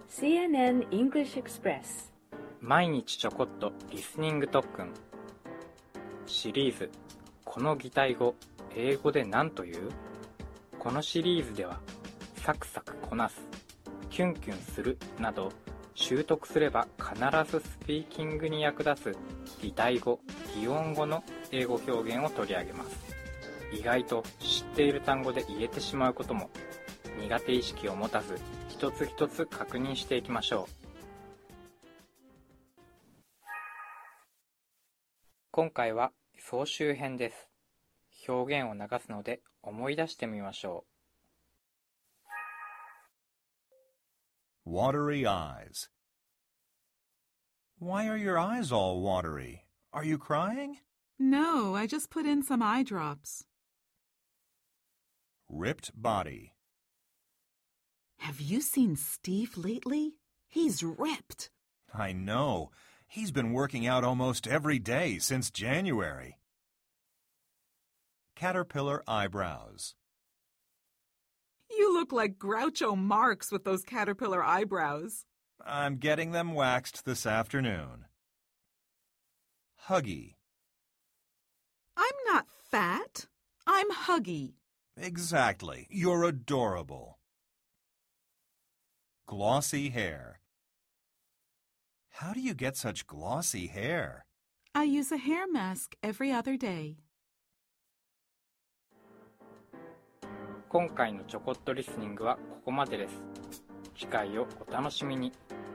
CNN English Express 毎日ちょこっとリスニング特訓シリーズこの擬態語英語で何という？このシリーズではサクサクこなす、キュンキュンするなど習得すれば必ずスピーキングに役立つ擬態語、擬音語の英語表現を取り上げます。意外と知っている単語で言えてしまうことも苦手意識を持たず一つ一つ確認していきましょう。今回は総集編です。表現を流すので思い出してみましょう。Watery eyes. Why are your eyes all watery? Are you crying? No, I just put in some eye drops. Ripped body. Have you seen Steve lately? He's ripped. I know. He's been working out almost every day since January. Caterpillar eyebrows. You look like Groucho Marx with those caterpillar eyebrows. I'm getting them waxed this afternoon. Huggy. I'm not fat. I'm huggy. Exactly. You're adorable. Glossy hair. How do you get such glossy hair? I use a hair mask every other day. う。今回のちょこっとリスニングはここまでです。次回をお楽しみに。